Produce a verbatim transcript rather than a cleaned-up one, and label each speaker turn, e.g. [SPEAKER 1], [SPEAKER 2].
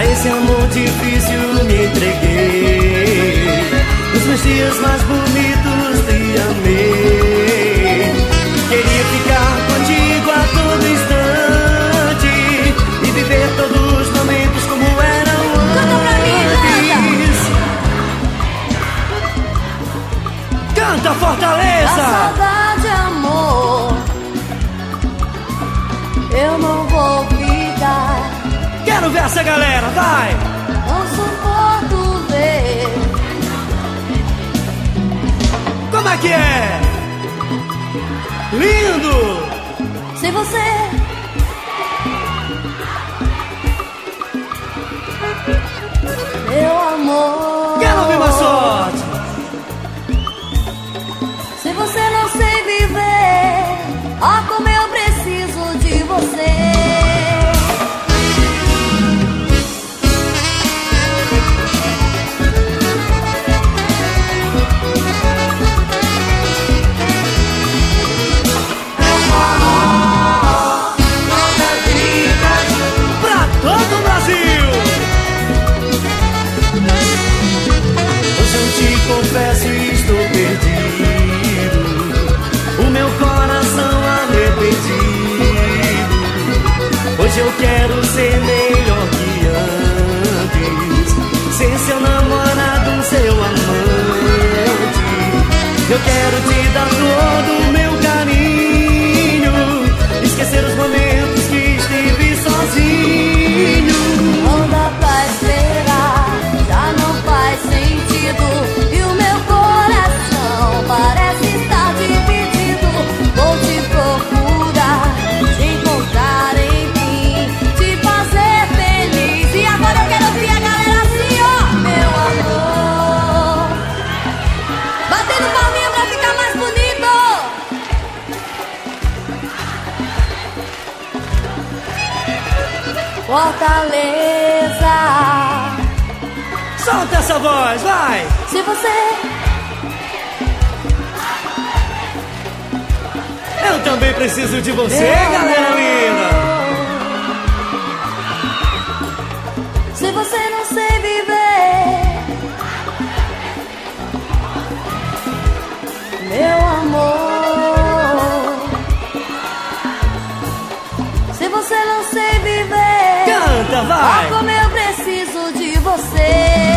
[SPEAKER 1] A esse amor difícil me entreguei. Nos meus dias mais bonitos te amei. Queria ficar contigo a todo instante e viver todos os momentos como eram antes. Canta, Fortaleza!
[SPEAKER 2] A saudade, amor, eu não vou ficar.
[SPEAKER 1] Quero ver essa galera, vai!
[SPEAKER 2] Não suporto ver.
[SPEAKER 1] Como é que é? Lindo!
[SPEAKER 2] Sem você, meu amor.
[SPEAKER 1] Quero ouvir mais sorte!
[SPEAKER 2] Sem você não sei viver. Ah, como eu preciso de você.
[SPEAKER 1] Confesso, estou perdido, o meu coração arrependido. Hoje eu quero ser melhor que antes, ser seu namorado, seu amante. Eu quero te dar todo o meu carinho, esquecer os momentos que estive sozinho.
[SPEAKER 2] Não dá pra esperar, já não faz sentido. Parece estar dividido. Vou te procurar, te encontrar, enfim, te fazer feliz. E agora eu quero ouvir a galera assim, ó. Meu amor, batendo palminha pra ficar mais bonito. Fortaleza,
[SPEAKER 1] solta essa voz, vai!
[SPEAKER 2] Se você...
[SPEAKER 1] Eu também preciso de você, galera linda!
[SPEAKER 2] Se você não sei viver, meu amor. Se você não sei viver,
[SPEAKER 1] canta, vai!
[SPEAKER 2] ah, como eu preciso de você.